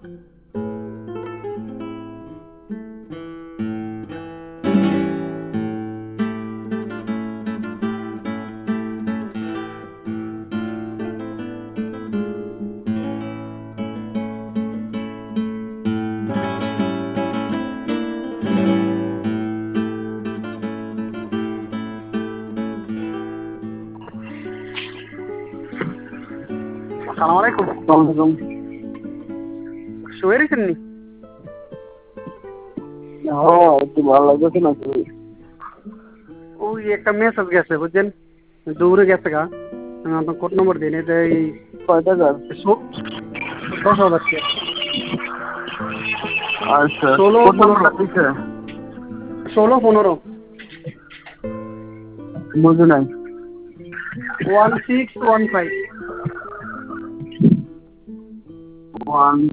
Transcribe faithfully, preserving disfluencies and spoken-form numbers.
আসসালামু আলাইকুম। ওয়ালাইকুম। শুয়ে রয়েছেন নি? হ্যাঁ, একটু ভালো লাগতেছে না তো। ওই একটা মেসেজ গেছে বুঝছেন, দৌড়ে গেছে গা। আমি আপনার কোড নম্বর দিন, এটা এই কয় টাকার? সো- দশ হাজার টাকা। আচ্ছা, ষোলো কোন পনেরো নাম্বারটা দিছে? ষোলো পনেরো বুঝি নাই। One six one five. One